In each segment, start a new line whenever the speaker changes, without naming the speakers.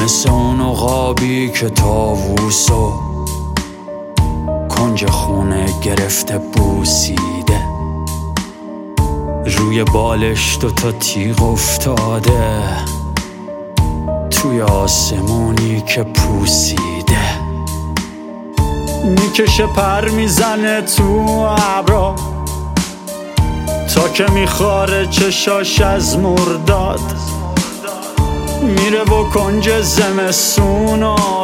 مثل اون عقابی که طاووسو کنج خونه گرفته بوسیده، روی بالش دوتا تیغ افتاده توی آسمونی که پوسیده، میکشه پر میزنه تو ابرا تا که میخواره چشاش از مرداد، میره با کنج زمستون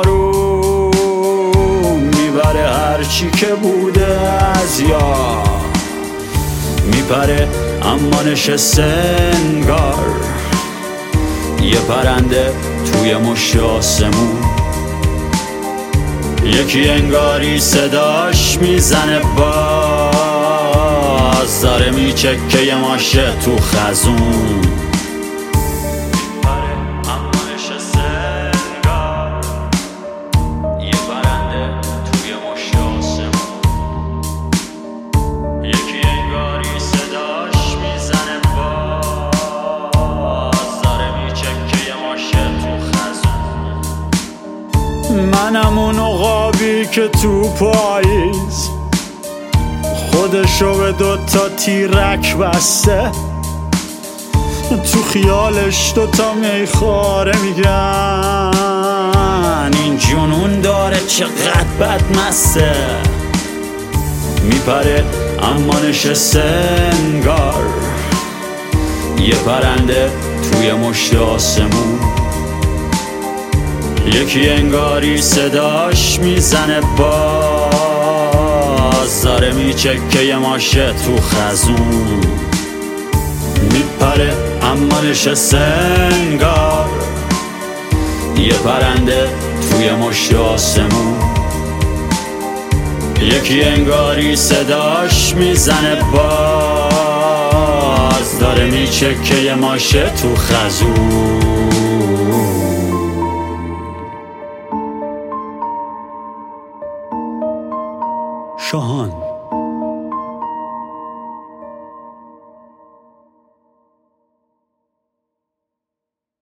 آروم میبره هرچی که بوده از یاد، میپره اما نشسته انگار یه پرنده توی مشت آسمون، یکی انگاری صداش میزنه باز، داره میچکه یه ماشه تو خزون، منم اون عقابی که تو پاییز خودشو به دوتا تیرک بسته، تو خیالش دوتا میخواره میگن این جنون داره چقدر بدمسته، میپره اما نشسته انگار یه پرنده توی مشت آسمون، یکی انگاری صداش میزنه باز، داره میچکه یه ماشه تو خزون، میپره اما نشسته انگار یه پرنده توی مشت آسمون، یکی انگاری صداش میزنه باز، داره میچکه یه ماشه تو خزون. شاهان